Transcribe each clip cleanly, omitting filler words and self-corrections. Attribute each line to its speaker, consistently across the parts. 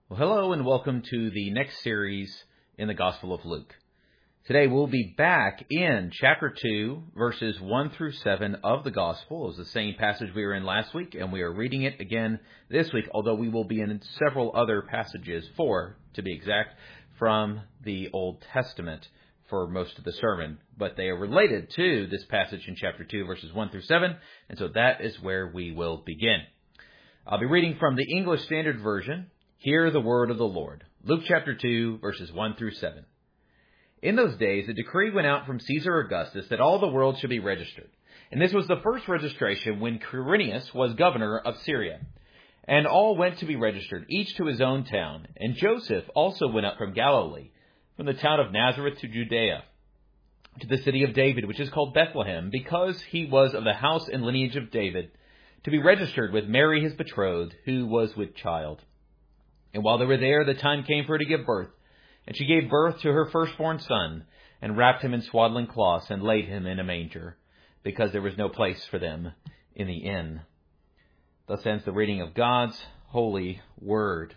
Speaker 1: Well, hello and welcome to the next series in the Gospel of Luke. Today we'll be back in chapter 2, verses 1 through 7 of the Gospel. It was the same passage we were in last week, and we are reading it again this week, although we will be in several other passages, 4 to be exact, from the Old Testament for most of the sermon. But they are related to this passage in chapter 2, verses 1 through 7, and so that is where we will begin. I'll be reading from the English Standard Version. Hear the word of the Lord. Luke chapter 2, verses 1 through 7. In those days, a decree went out from Caesar Augustus that all the world should be registered. And this was the first registration when Quirinius was governor of Syria. And all went to be registered, each to his own town. And Joseph also went up from Galilee, from the town of Nazareth to Judea, to the city of David, which is called Bethlehem, because he was of the house and lineage of David, to be registered with Mary his betrothed, who was with child. And while they were there, the time came for her to give birth. And she gave birth to her firstborn son, and wrapped him in swaddling cloths, and laid him in a manger, because there was no place for them in the inn. Thus ends the reading of God's holy word.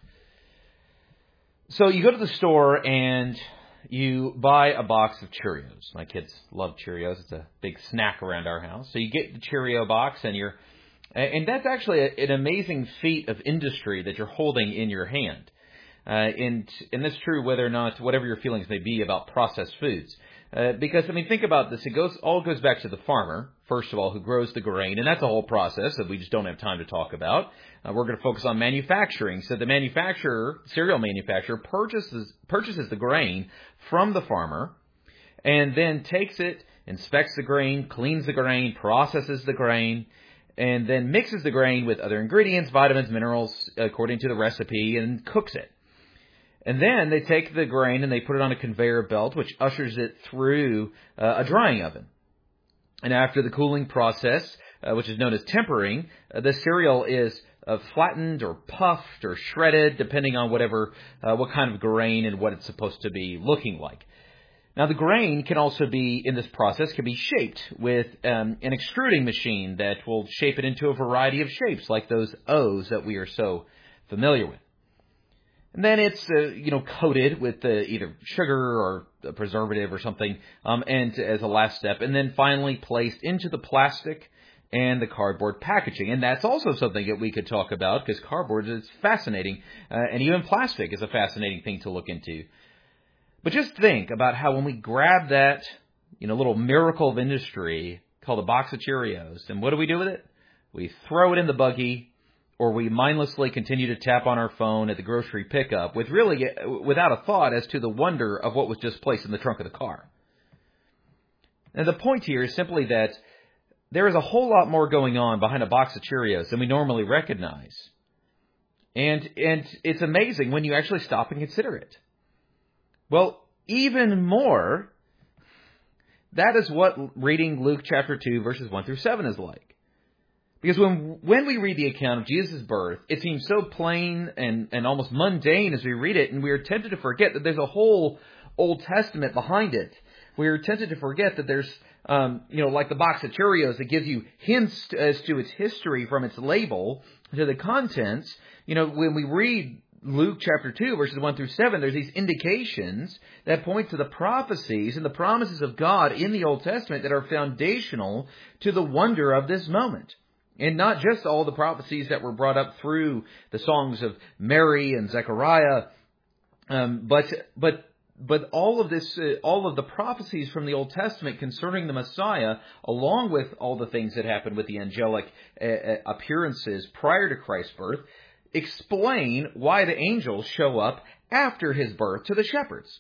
Speaker 1: So you go to the store and you buy a box of Cheerios. My kids love Cheerios. It's a big snack around our house. So you get the Cheerio box, and that's actually an amazing feat of industry that you're holding in your hand. And that's true whether or not, whatever your feelings may be about processed foods. Because, think about this. It all goes back to the farmer, first of all, who grows the grain. And that's a whole process that we just don't have time to talk about. We're going to focus on manufacturing. So the cereal manufacturer, purchases the grain from the farmer and then takes it, inspects the grain, cleans the grain, processes the grain, and then mixes the grain with other ingredients, vitamins, minerals, according to the recipe, and cooks it. And then they take the grain and they put it on a conveyor belt, which ushers it through a drying oven. And after the cooling process, which is known as tempering, the cereal is flattened or puffed or shredded, depending on what kind of grain and what it's supposed to be looking like. Now, the grain can also be, in this process, can be shaped with an extruding machine that will shape it into a variety of shapes, like those O's that we are so familiar with. And then it's, coated with either sugar or a preservative or something, and as a last step, and then finally placed into the plastic and the cardboard packaging. And that's also something that we could talk about, because cardboard is fascinating, and even plastic is a fascinating thing to look into. But just think about how when we grab that, little miracle of industry called a box of Cheerios, and what do we do with it? We throw it in the buggy, or we mindlessly continue to tap on our phone at the grocery pickup without a thought as to the wonder of what was just placed in the trunk of the car. And the point here is simply that there is a whole lot more going on behind a box of Cheerios than we normally recognize. And it's amazing when you actually stop and consider it. Well, even more, that is what reading Luke chapter 2, verses 1 through 7 is like. Because when we read the account of Jesus' birth, it seems so plain and almost mundane as we read it, and we are tempted to forget that there's a whole Old Testament behind it. We are tempted to forget that there's, like the box of Cheerios that gives you hints as to its history from its label to the contents. When we read Luke chapter 2, verses 1 through 7, there's these indications that point to the prophecies and the promises of God in the Old Testament that are foundational to the wonder of this moment. And not just all the prophecies that were brought up through the songs of Mary and Zechariah, but all of this, all of the prophecies from the Old Testament concerning the Messiah, along with all the things that happened with the angelic appearances prior to Christ's birth, explain why the angels show up after his birth to the shepherds.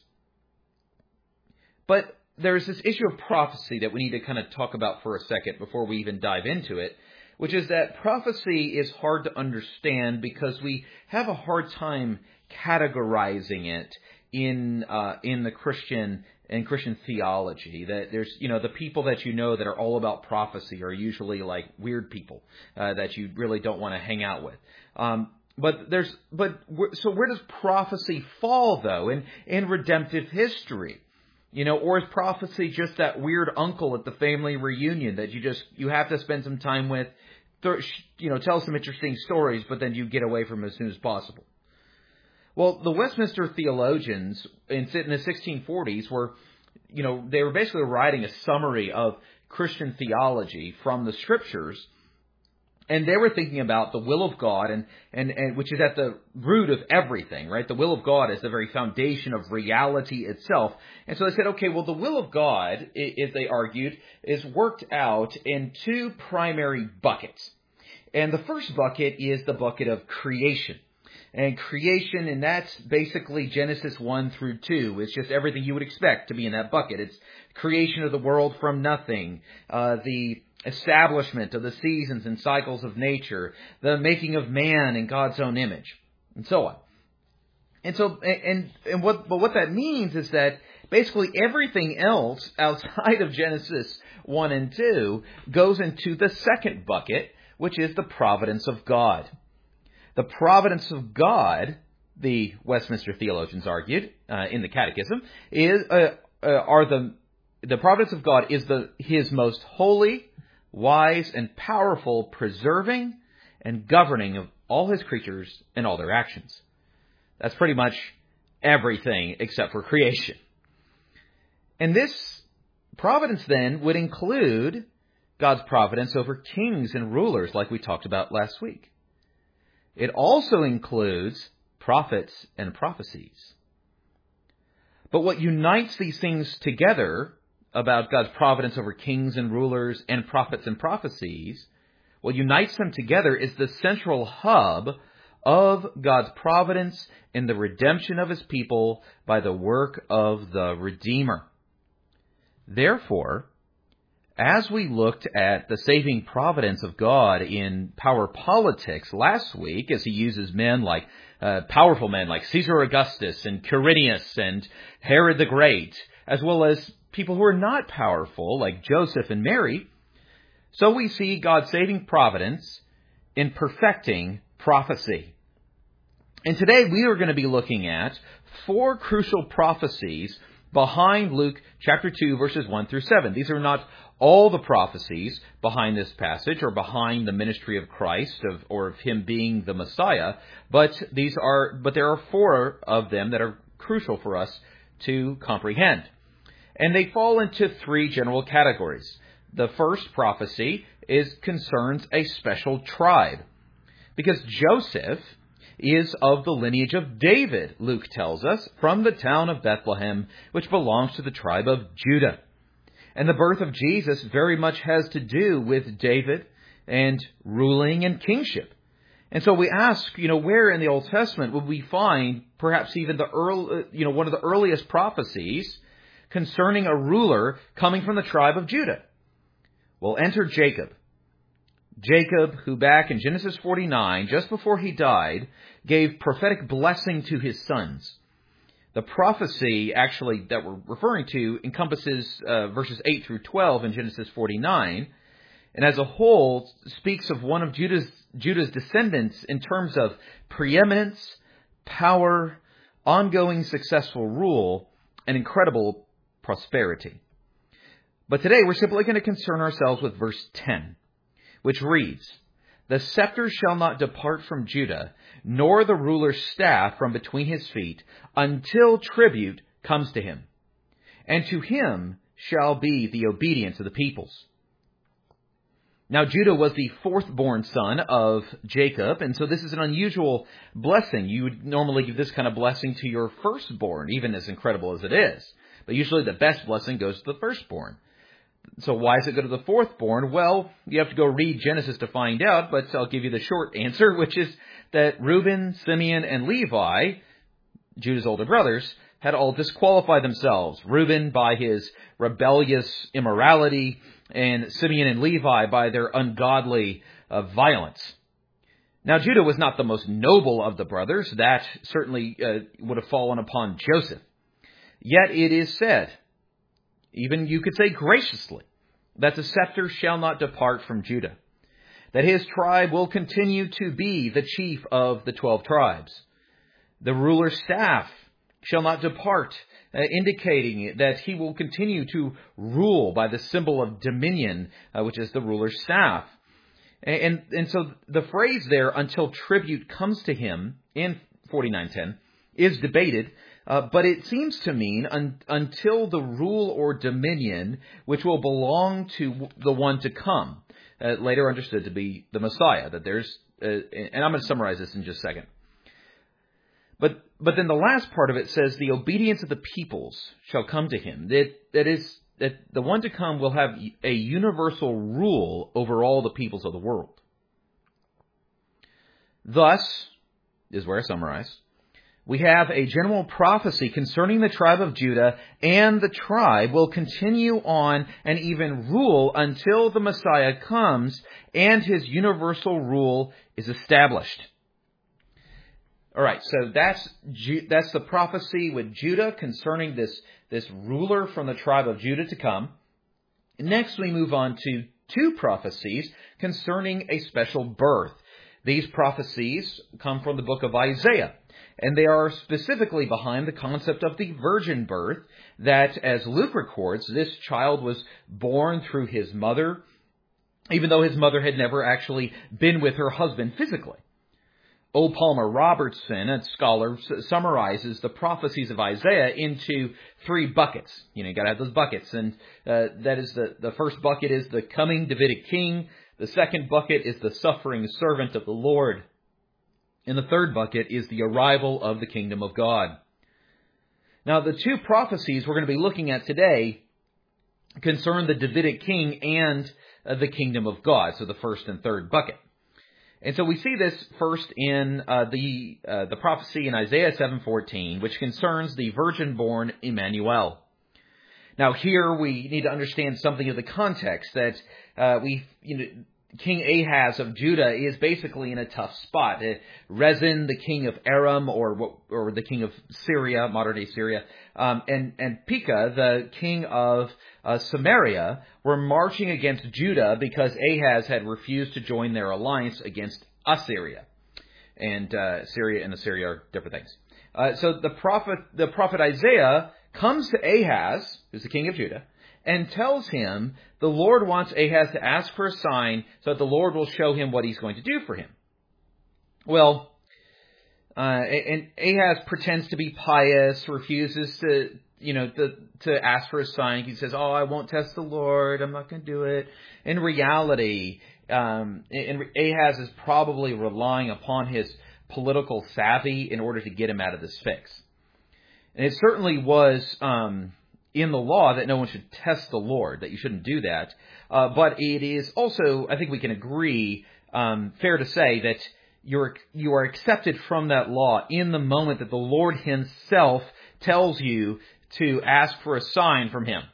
Speaker 1: But there's this issue of prophecy that we need to kind of talk about for a second before we even dive into it, which is that prophecy is hard to understand because we have a hard time categorizing it in the Christian theology. That there's, the people that that are all about prophecy are usually like weird people that you really don't want to hang out with. So where does prophecy fall though in redemptive history? Or is prophecy just that weird uncle at the family reunion that you have to spend some time with, tell some interesting stories, but then you get away from him as soon as possible? Well, the Westminster theologians in the 1640s were, they were basically writing a summary of Christian theology from the Scriptures. And they were thinking about the will of God, and which is at the root of everything, right? The will of God is the very foundation of reality itself. And so they said, okay, well, the will of God, as they argued, is worked out in two primary buckets. And the first bucket is the bucket of creation. And creation, and that's basically Genesis 1 through 2. It's just everything you would expect to be in that bucket. It's creation of the world from nothing, the establishment of the seasons and cycles of nature, the making of man in God's own image, and so on. And so, what that means is that basically everything else outside of Genesis 1 and 2 goes into the second bucket, which is the providence of God. The providence of God, the Westminster theologians argued in the Catechism, the providence of God is His most holy, wise, and powerful preserving and governing of all His creatures and all their actions. That's pretty much everything except for creation. And this providence then would include God's providence over kings and rulers like we talked about last week. It also includes prophets and prophecies. But what unites these things together about God's providence over kings and rulers and prophets and prophecies, what unites them together is the central hub of God's providence in the redemption of His people by the work of the Redeemer. Therefore, as we looked at the saving providence of God in power politics last week, as He uses powerful men like Caesar Augustus and Quirinius and Herod the Great, as well as people who are not powerful like Joseph and Mary, so we see God's saving providence in perfecting prophecy. And today we are going to be looking at 4 crucial prophecies behind Luke chapter 2, verses 1 through 7. These are not all the prophecies behind this passage or behind the ministry of Christ or of Him being the Messiah, but there are 4 of them that are crucial for us to comprehend. And they fall into 3 general categories. The first prophecy concerns a special tribe, because Joseph is of the lineage of David, Luke tells us, from the town of Bethlehem, which belongs to the tribe of Judah. And the birth of Jesus very much has to do with David and ruling and kingship. And so we ask, where in the Old Testament would we find perhaps even one of the earliest prophecies concerning a ruler coming from the tribe of Judah? Well, enter Jacob. Jacob, who back in Genesis 49, just before he died, gave prophetic blessing to his sons. The prophecy, actually, that we're referring to encompasses verses 8 through 12 in Genesis 49, and as a whole speaks of one of Judah's descendants in terms of preeminence, power, ongoing successful rule, and incredible prosperity. But today we're simply going to concern ourselves with verse 10, which reads, "The scepter shall not depart from Judah, nor the ruler's staff from between his feet, until tribute comes to him. And to him shall be the obedience of the peoples." Now, Judah was the 4th-born son of Jacob, and so this is an unusual blessing. You would normally give this kind of blessing to your firstborn, even as incredible as it is. But usually the best blessing goes to the firstborn. So why does it go to the 4th-born? Well, you have to go read Genesis to find out, but I'll give you the short answer, which is that Reuben, Simeon, and Levi, Judah's older brothers, had all disqualified themselves. Reuben by his rebellious immorality, and Simeon and Levi by their ungodly violence. Now, Judah was not the most noble of the brothers. That certainly would have fallen upon Joseph. Yet it is said, even you could say graciously, that the scepter shall not depart from Judah, that his tribe will continue to be the chief of the 12 tribes. The ruler's staff shall not depart, indicating that he will continue to rule by the symbol of dominion, which is the ruler's staff. And so the phrase there, until tribute comes to him, in 49:10, is debated, but it seems to mean until the rule or dominion which will belong to the one to come, later understood to be the Messiah. That there's, and I'm going to summarize this in just a second. But then the last part of it says the obedience of the peoples shall come to him. That the one to come will have a universal rule over all the peoples of the world. Thus, is where I summarize, we have a general prophecy concerning the tribe of Judah, and the tribe will continue on and even rule until the Messiah comes and his universal rule is established. All right, so that's the prophecy with Judah concerning this ruler from the tribe of Judah to come. Next, we move on to two prophecies concerning a special birth. These prophecies come from the book of Isaiah, and they are specifically behind the concept of the virgin birth, that, as Luke records, this child was born through his mother, even though his mother had never actually been with her husband physically. O. Palmer Robertson, a scholar, summarizes the prophecies of Isaiah into three buckets. You got to have those buckets. And that is the first bucket is the coming Davidic king. The second bucket is the suffering servant of the Lord. And the third bucket is the arrival of the kingdom of God. Now, the two prophecies we're going to be looking at today concern the Davidic king and the kingdom of God. So the first and third bucket. And so we see this first in the prophecy in Isaiah 7:14, which concerns the virgin-born Emmanuel. Now here we need to understand something of the context that King Ahaz of Judah is basically in a tough spot. Rezin, the king of Aram, or the king of Syria, modern-day Syria, and Pekah, the king of Samaria, were marching against Judah because Ahaz had refused to join their alliance against Assyria. And Syria and Assyria are different things. So the prophet Isaiah comes to Ahaz, who's the king of Judah, and tells him the Lord wants Ahaz to ask for a sign so that the Lord will show him what he's going to do for him. Well, and Ahaz pretends to be pious, refuses to ask for a sign. He says, "Oh, I won't test the Lord. I'm not going to do it." In reality, Ahaz is probably relying upon his political savvy in order to get him out of this fix. And it certainly was in the law that no one should test the Lord, that you shouldn't do that. But it is also, I think we can agree, fair to say that you are accepted from that law in the moment that the Lord himself tells you to ask for a sign from him.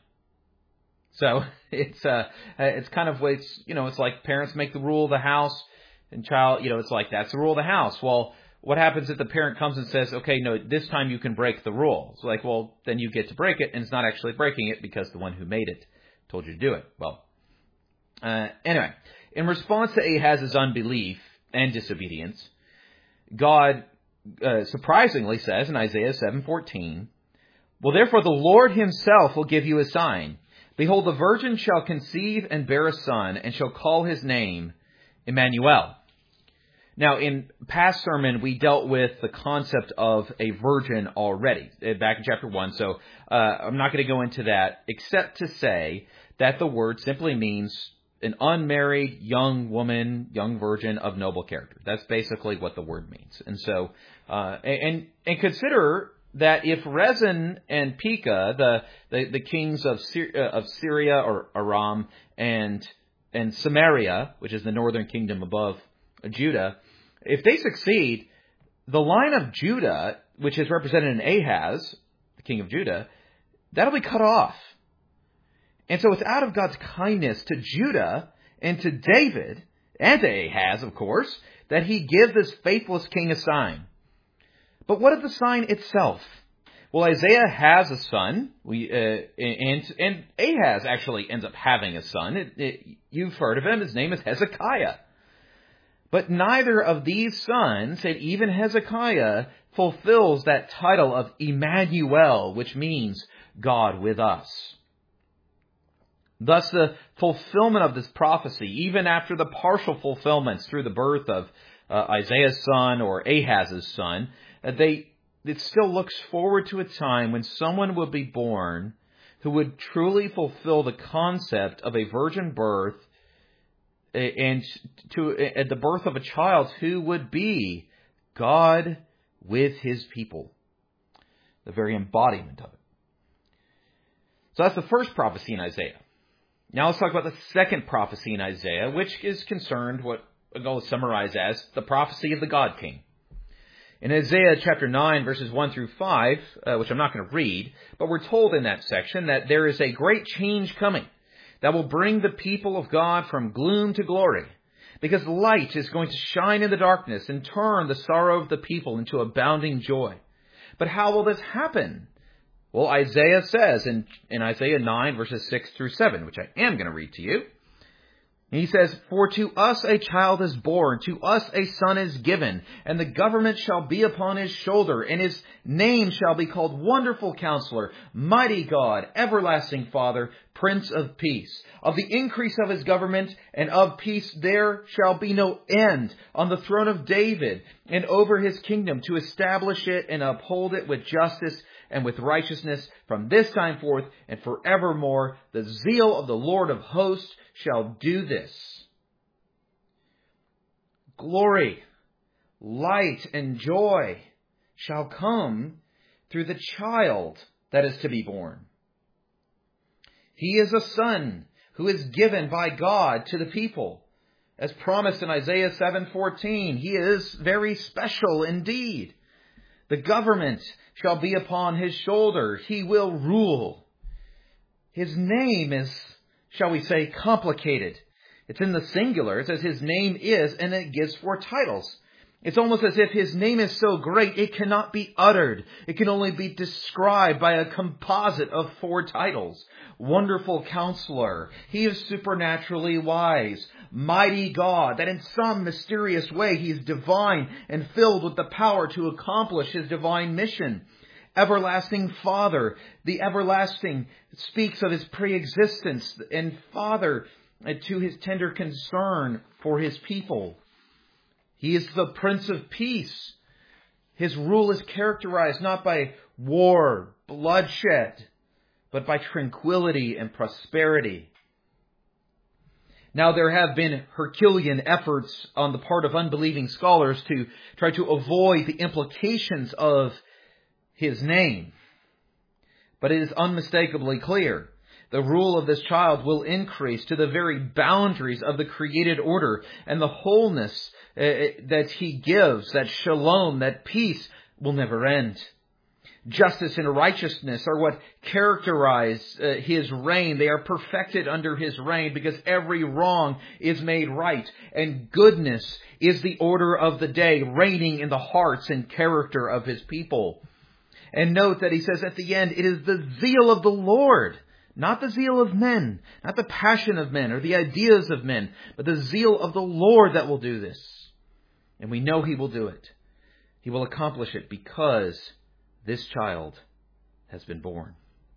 Speaker 1: So it's kind of it's like parents make the rule of the house, and child, it's like that's the rule of the house. Well, what happens if the parent comes and says, "Okay, no, this time you can break the rule"? It's like, well, then you get to break it, and it's not actually breaking it because the one who made it told you to do it. Well, anyway, in response to Ahaz's unbelief and disobedience, God surprisingly says in Isaiah 7:14, "Well, therefore the Lord himself will give you a sign. Behold, the virgin shall conceive and bear a son, and shall call his name Emmanuel." Now, in past sermon, we dealt with the concept of a virgin already, back in chapter 1. So I'm not going to go into that, except to say that the word simply means an unmarried young woman, young virgin of noble character. That's basically what the word means. And so, and consider that if Rezin and Pekah, the kings of Syria or Aram and Samaria, which is the northern kingdom above Judah, if they succeed, the line of Judah, which is represented in Ahaz, the king of Judah, that'll be cut off. And so it's out of God's kindness to Judah and to David and to Ahaz, of course, that he give this faithless king a sign. But what of the sign itself? Well, Isaiah has a son, and Ahaz actually ends up having a son. You've heard of him. His name is Hezekiah. But neither of these sons, and even Hezekiah, fulfills that title of Emmanuel, which means God with us. Thus, the fulfillment of this prophecy, even after the partial fulfillments through the birth of Isaiah's son or Ahaz's son, they it still looks forward to a time when someone will be born who would truly fulfill the concept of a virgin birth and at the birth of a child who would be God with his people. The very embodiment of it. So that's the first prophecy in Isaiah. Now let's talk about the second prophecy in Isaiah, which is concerned what I'll summarize as the prophecy of the God King. In Isaiah chapter 9, verses 1 through 5, which I'm not going to read, but we're told in that section that there is a great change coming that will bring the people of God from gloom to glory, because light is going to shine in the darkness and turn the sorrow of the people into abounding joy. But how will this happen? Well, Isaiah says in Isaiah 9, verses 6 through 7, which I am going to read to you. He says, "For to us a child is born, to us a son is given, and the government shall be upon his shoulder, and his name shall be called Wonderful Counselor, Mighty God, Everlasting Father, Prince of Peace. Of the increase of his government and of peace there shall be no end on the throne of David and over his kingdom, to establish it and uphold it with justice and with righteousness from this time forth and forevermore. The zeal of the Lord of hosts shall do this." Glory, light, and joy shall come through the child that is to be born. He is a son who is given by God to the people. As promised in Isaiah 7:14, he is very special indeed. The government shall be upon his shoulder. He will rule. His name is, shall we say, complicated. It's in the singular. It says his name is, and it gives 4 titles. It's almost as if his name is so great, it cannot be uttered. It can only be described by a composite of 4 titles. Wonderful Counselor. He is supernaturally wise. Mighty God. That in some mysterious way he is divine and filled with the power to accomplish his divine mission. Everlasting Father. The everlasting speaks of his preexistence, and Father to his tender concern for his people. He is the Prince of Peace. His rule is characterized not by war, bloodshed, but by tranquility and prosperity. Now, there have been Herculean efforts on the part of unbelieving scholars to try to avoid the implications of his name. But it is unmistakably clear. The rule of this child will increase to the very boundaries of the created order, and the wholeness that he gives, that shalom, that peace, will never end. Justice and righteousness are what characterize his reign. They are perfected under his reign because every wrong is made right. And goodness is the order of the day, reigning in the hearts and character of his people. And note that he says at the end, it is the zeal of the Lord, not the zeal of men, not the passion of men or the ideas of men, but the zeal of the Lord that will do this. And we know he will do it. He will accomplish it because this child has been born.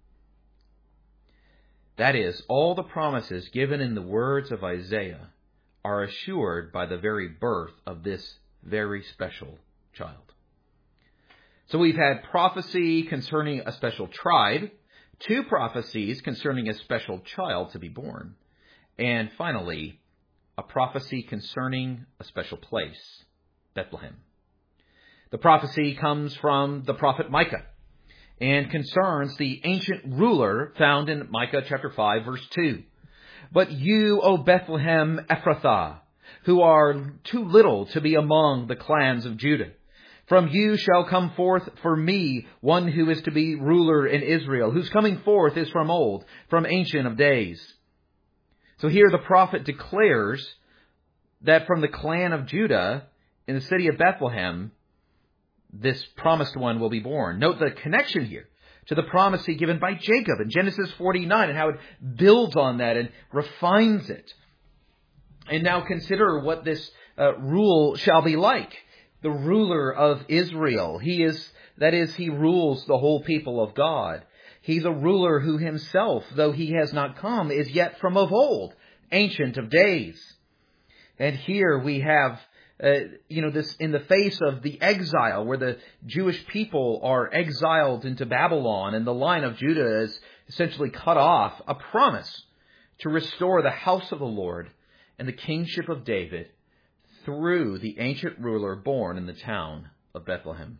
Speaker 1: That is, all the promises given in the words of Isaiah are assured by the very birth of this very special child. So we've had prophecy concerning a special tribe, 2 prophecies concerning a special child to be born, and finally, a prophecy concerning a special place, Bethlehem. The prophecy comes from the prophet Micah and concerns the ancient ruler found in Micah chapter 5, verse 2. "But you, O Bethlehem Ephrathah, who are too little to be among the clans of Judah, from you shall come forth for me one who is to be ruler in Israel, whose coming forth is from old, from ancient of days." So here the prophet declares that from the clan of Judah, in the city of Bethlehem, this promised one will be born. Note the connection here to the prophecy given by Jacob in Genesis 49 and how it builds on that and refines it. And now consider what this rule shall be like. The ruler of Israel. He rules the whole people of God. He's a ruler who himself, though he has not come, is yet from of old, ancient of days. And here we have this in the face of the exile, where the Jewish people are exiled into Babylon and the line of Judah is essentially cut off, a promise to restore the house of the Lord and the kingship of David through the ancient ruler born in the town of Bethlehem.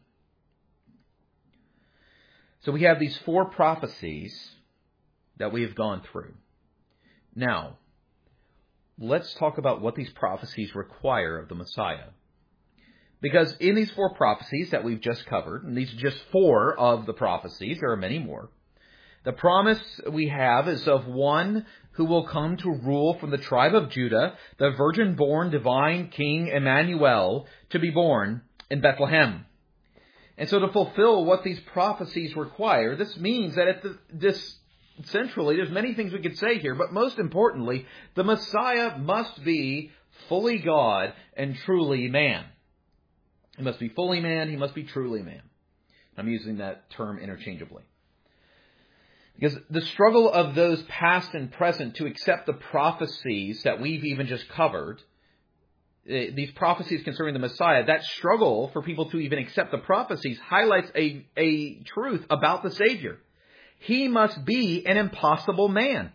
Speaker 1: So we have these 4 prophecies that we have gone through. Now, let's talk about what these prophecies require of the Messiah. Because in these 4 prophecies that we've just covered, and these are just 4 of the prophecies, there are many more, the promise we have is of one who will come to rule from the tribe of Judah, the virgin-born divine King Emmanuel, to be born in Bethlehem. And so to fulfill what these prophecies require, this means that centrally, there's many things we could say here, but most importantly, the Messiah must be fully God and truly man. He must be fully man, he must be truly man. I'm using that term interchangeably. Because the struggle of those past and present to accept the prophecies that we've even just covered, these prophecies concerning the Messiah, that struggle for people to even accept the prophecies highlights a truth about the Savior. He must be an impossible man.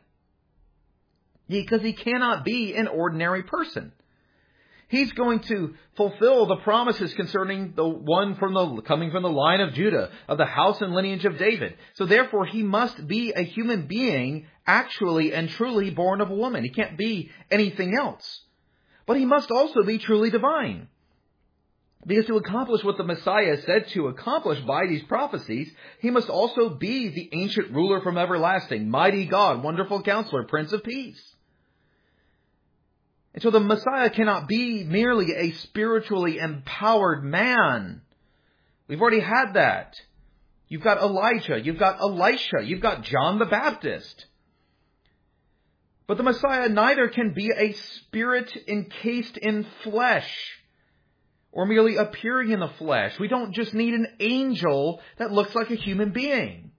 Speaker 1: Because he cannot be an ordinary person. He's going to fulfill the promises concerning the one coming from the line of Judah, of the house and lineage of David. So therefore, he must be a human being, actually and truly born of a woman. He can't be anything else. But he must also be truly divine. Because to accomplish what the Messiah is said to accomplish by these prophecies, he must also be the ancient ruler from everlasting, mighty God, wonderful counselor, Prince of Peace. And so the Messiah cannot be merely a spiritually empowered man. We've already had that. You've got Elijah, you've got Elisha, you've got John the Baptist. But the Messiah neither can be a spirit encased in flesh, or merely appearing in the flesh. We don't just need an angel that looks like a human being.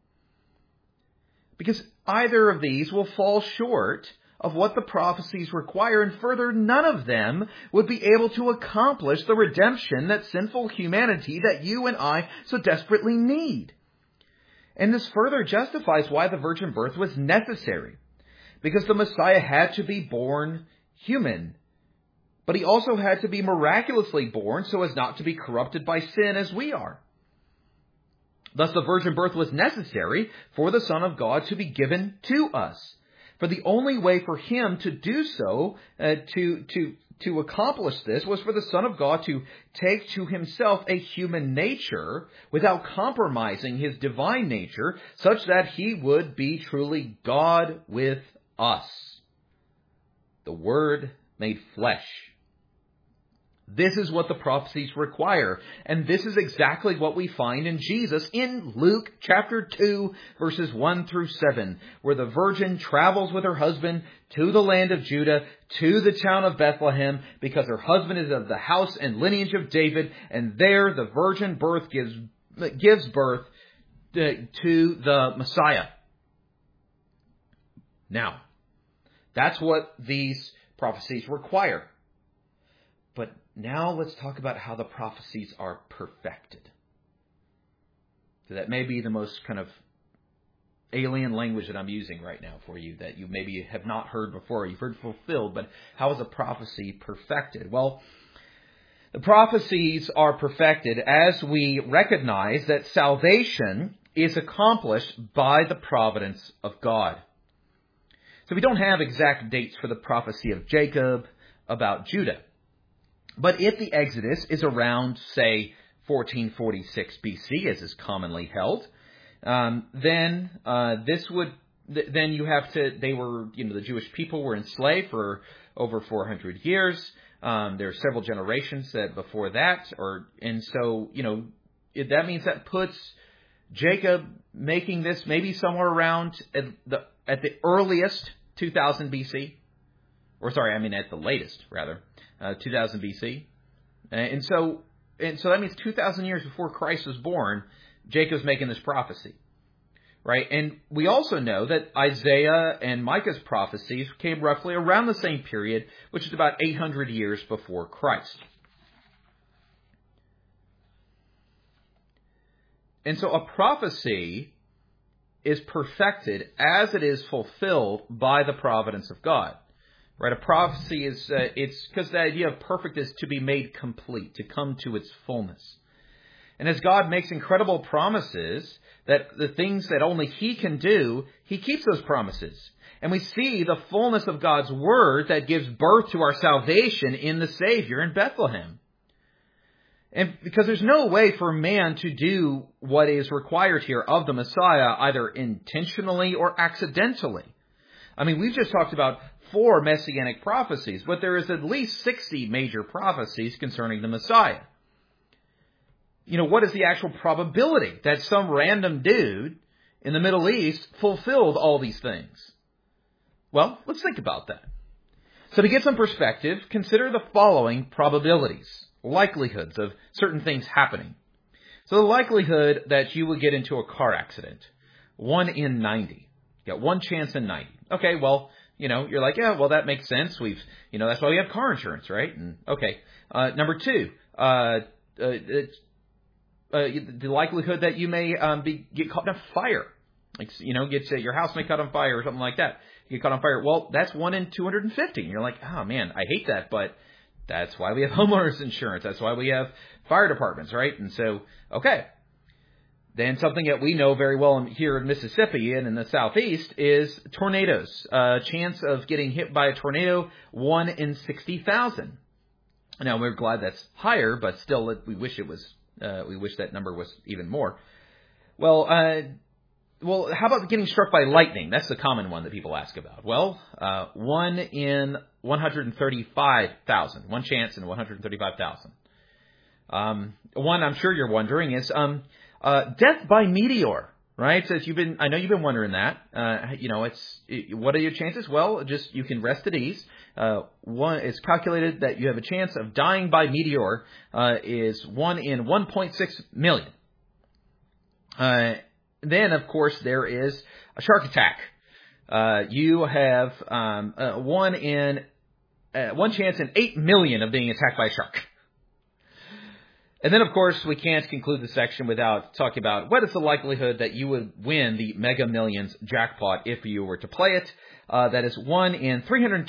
Speaker 1: Because either of these will fall short of what the prophecies require, and further, none of them would be able to accomplish the redemption that sinful humanity that you and I so desperately need. And this further justifies why the virgin birth was necessary, because the Messiah had to be born human, but he also had to be miraculously born so as not to be corrupted by sin as we are. Thus the virgin birth was necessary for the Son of God to be given to us. For the only way for him to do so, to accomplish this, was for the Son of God to take to himself a human nature without compromising his divine nature, such that he would be truly God with us. The Word made flesh. This is what the prophecies require. And this is exactly what we find in Jesus in Luke chapter 2, verses 1 through 7, where the virgin travels with her husband to the land of Judah, to the town of Bethlehem, because her husband is of the house and lineage of David, and there the virgin birth gives birth to the Messiah. Now, that's what these prophecies require. But now let's talk about how the prophecies are perfected. So that may be the most kind of alien language that I'm using right now for you, that you maybe have not heard before. You've heard fulfilled, but how is a prophecy perfected? Well, the prophecies are perfected as we recognize that salvation is accomplished by the providence of God. So we don't have exact dates for the prophecy of Jacob about Judah. But if the Exodus is around, say, 1446 BC, as is commonly held, then you have to, the Jewish people were enslaved for over 400 years. There are several generations before that, and so that means that puts Jacob making this maybe somewhere around at the earliest 2000 BC, at the latest rather. 2000 BC. And so that means 2,000 years before Christ was born, Jacob's making this prophecy. Right? And we also know that Isaiah and Micah's prophecies came roughly around the same period, which is about 800 years before Christ. And so a prophecy is perfected as it is fulfilled by the providence of God. Right? A prophecy is, it's because the idea of perfect is to be made complete, to come to its fullness. And as God makes incredible promises, that the things that only He can do, He keeps those promises. And we see the fullness of God's Word that gives birth to our salvation in the Savior in Bethlehem. And because there's no way for man to do what is required here of the Messiah, either intentionally or accidentally. I mean, we've just talked about 4 messianic prophecies, but there is at least 60 major prophecies concerning the Messiah. You know, what is the actual probability that some random dude in the Middle East fulfilled all these things? Well, let's think about that. So to get some perspective, consider the following probabilities, likelihoods of certain things happening. So the likelihood that you would get into a car accident, 1 in 90. You got 1 chance in 90. Okay, well, you know, you're like, yeah, well, that makes sense. That's why we have car insurance, right? And okay. Number 2, the likelihood that you may get caught in a fire. Like, you know, your house may caught on fire or something like that. You get caught on fire. Well, that's 1 in 250. And you're like, oh man, I hate that, but that's why we have homeowners insurance. That's why we have fire departments, right? And so, okay. Then something that we know very well here in Mississippi and in the Southeast is tornadoes. Chance of getting hit by a tornado, 1 in 60,000. Now, we're glad that's higher, but still, we wish that number was even more. Well, how about getting struck by lightning? That's the common one that people ask about. Well, 1 in 135,000. 1 chance in 135,000. One I'm sure you're wondering is death by meteor, right? So I know you've been wondering that. What are your chances? Well, you can rest at ease. It's calculated that you have a chance of dying by meteor is 1 in 1.6 million. Then, of course, there is a shark attack. You have 1 chance in 8 million of being attacked by a shark. And then, of course, we can't conclude the section without talking about what is the likelihood that you would win the Mega Millions jackpot if you were to play it. That is 1 in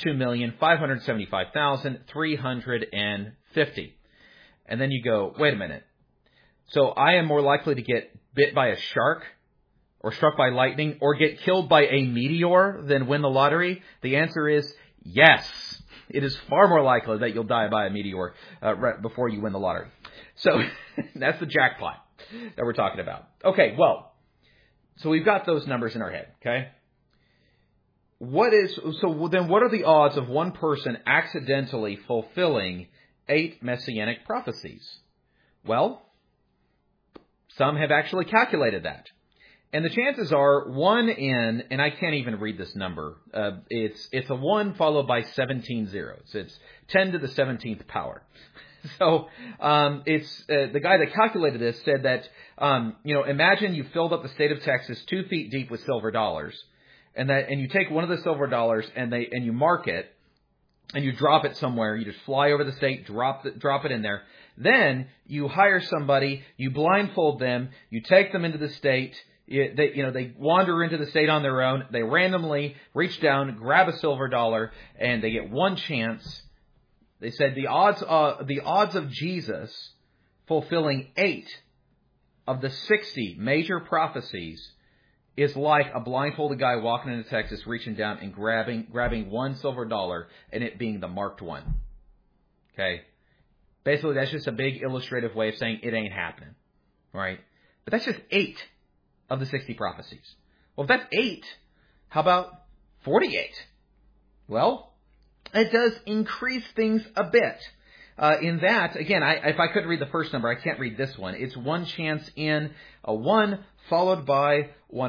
Speaker 1: 302,575,350. And then you go, wait a minute. So I am more likely to get bit by a shark or struck by lightning or get killed by a meteor than win the lottery? The answer is yes. It is far more likely that you'll die by a meteor right before you win the lottery. So that's the jackpot that we're talking about. Okay, well, so we've got those numbers in our head, okay? What are the odds of one person accidentally fulfilling 8 messianic prophecies? Well, some have actually calculated that. And the chances are 1 in, and I can't even read this number, it's a 1 followed by 17 zeros. It's 10 to the 17th power. So it's the guy that calculated this said that, imagine you filled up the state of Texas 2 feet deep with silver dollars, and you take one of the silver dollars and you mark it, and you drop it somewhere. You just fly over the state, drop it in there. Then you hire somebody, you blindfold them, you take them into the state. They wander into the state on their own. They randomly reach down, grab a silver dollar, and they get 1 chance. They said the odds of Jesus fulfilling 8 of the 60 major prophecies is like a blindfolded guy walking into Texas, reaching down and grabbing 1 silver dollar, and it being the marked one. Okay, basically that's just a big illustrative way of saying it ain't happening, right? But that's just 8 of the 60 prophecies. Well, if that's 8, how about 48? Well, it does increase things a bit. In that, again, if I could read the first number, I can't read this one. It's 1 chance in a 1 followed by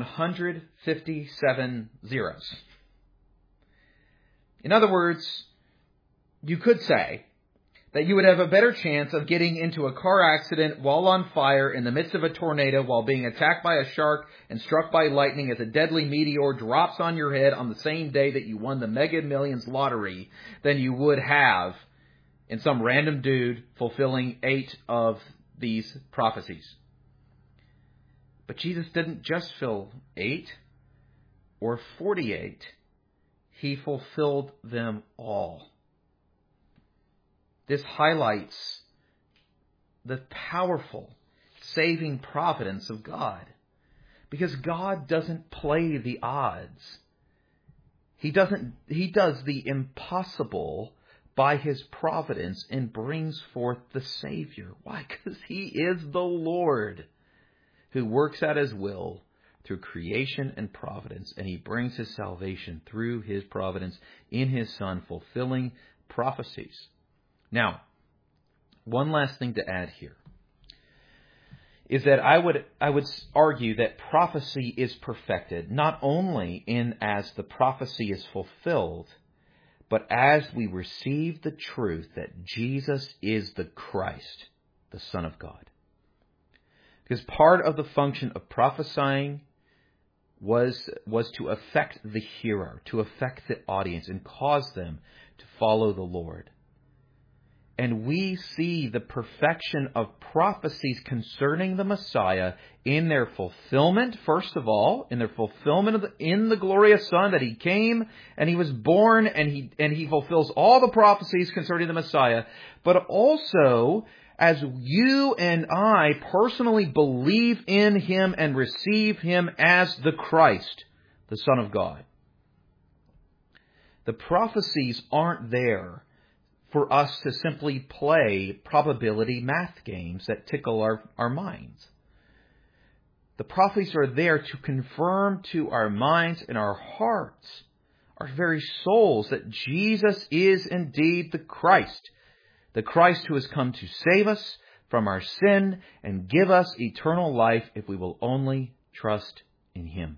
Speaker 1: 157 zeros. In other words, you could say that you would have a better chance of getting into a car accident while on fire in the midst of a tornado while being attacked by a shark and struck by lightning as a deadly meteor drops on your head on the same day that you won the Mega Millions lottery than you would have in some random dude fulfilling 8 of these prophecies. But Jesus didn't just fill 8 or 48. He fulfilled them all. This highlights the powerful, saving providence of God. Because God doesn't play the odds. He does the impossible by His providence and brings forth the Savior. Why? Because He is the Lord who works out His will through creation and providence, and He brings His salvation through His providence in His Son, fulfilling prophecies. Now, one last thing to add here is that I would argue that prophecy is perfected not only in as the prophecy is fulfilled, but as we receive the truth that Jesus is the Christ, the Son of God. Because part of the function of prophesying was to affect the hearer, to affect the audience, and cause them to follow the Lord. And we see the perfection of prophecies concerning the Messiah in their fulfillment, first of all, in their fulfillment in the glorious Son, that He came and He was born and He fulfills all the prophecies concerning the Messiah, but also as you and I personally believe in Him and receive Him as the Christ, the Son of God. The prophecies aren't there for us to simply play probability math games that tickle our minds. The prophecies are there to confirm to our minds and our hearts, our very souls, that Jesus is indeed the Christ who has come to save us from our sin and give us eternal life if we will only trust in Him.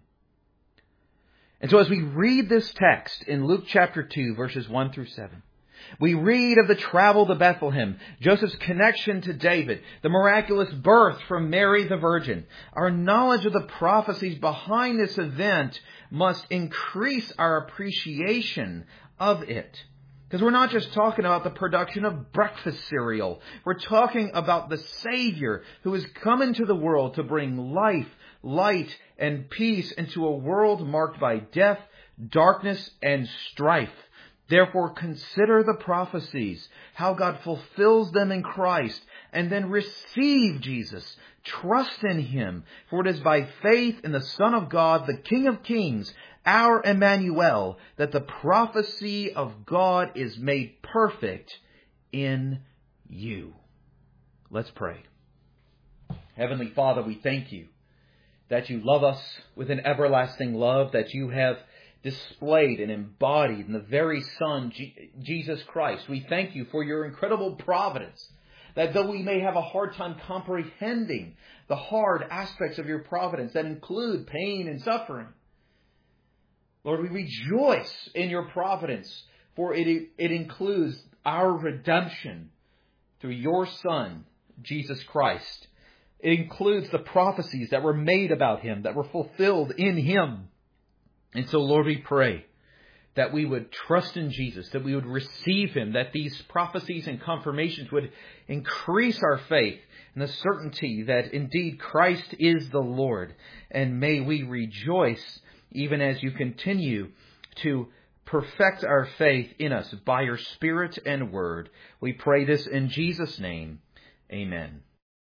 Speaker 1: And so as we read this text in Luke chapter 2, verses 1 through 7, we read of the travel to Bethlehem, Joseph's connection to David, the miraculous birth from Mary the Virgin. Our knowledge of the prophecies behind this event must increase our appreciation of it. Because we're not just talking about the production of breakfast cereal. We're talking about the Savior who has come into the world to bring life, light, and peace into a world marked by death, darkness, and strife. Therefore, consider the prophecies, how God fulfills them in Christ, and then receive Jesus. Trust in Him, for it is by faith in the Son of God, the King of Kings, our Emmanuel, that the prophecy of God is made perfect in you. Let's pray. Heavenly Father, we thank You that You love us with an everlasting love, that You have displayed and embodied in the very Son, Jesus Christ. We thank You for Your incredible providence, that though we may have a hard time comprehending the hard aspects of Your providence that include pain and suffering, Lord, we rejoice in Your providence, for it includes our redemption through Your Son, Jesus Christ. It includes the prophecies that were made about Him, that were fulfilled in Him. And so, Lord, we pray that we would trust in Jesus, that we would receive Him, that these prophecies and confirmations would increase our faith and the certainty that indeed Christ is the Lord. And may we rejoice even as You continue to perfect our faith in us by Your Spirit and Word. We pray this in Jesus' name. Amen.